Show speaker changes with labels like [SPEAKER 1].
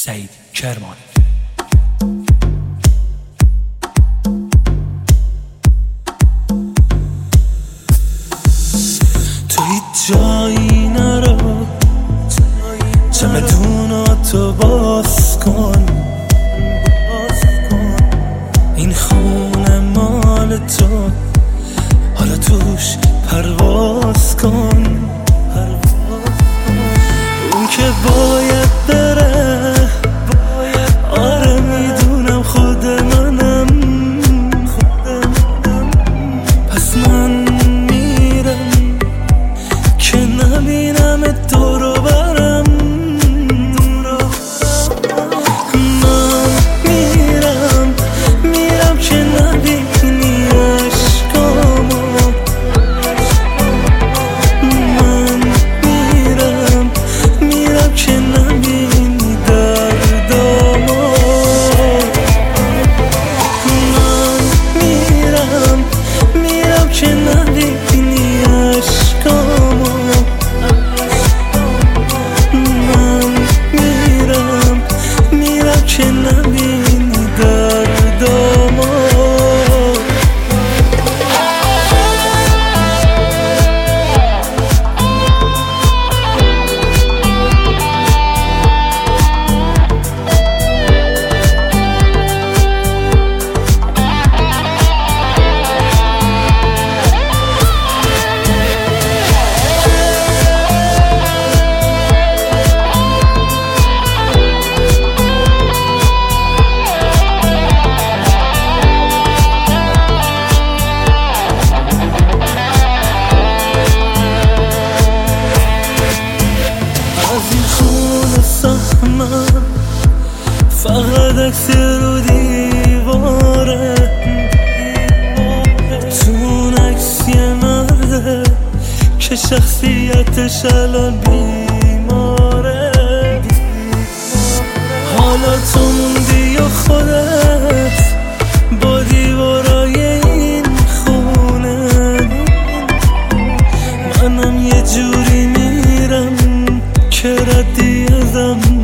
[SPEAKER 1] سعید کرمانی.
[SPEAKER 2] تو هیچ جایی نرو، چمدوناتو باز کن، این خونه مال تو، حالا توش پرواز کن. اون که باید بره، آره میدونم خود منم، پس من میرم که نبینم دور و برم. من میرم که نبینی عشقامو، من میرم که نبینی دردامو، من میرم که نبینی عشقامو، من میرم که نبینی دردامو. فقط عکس رو دیواره، تو اون عکس یه مرده که شخصیتش الان بیماره. حالا تو موندی و خودت با دیوارای این خونه، منم یه جوری میرم که ردی ازم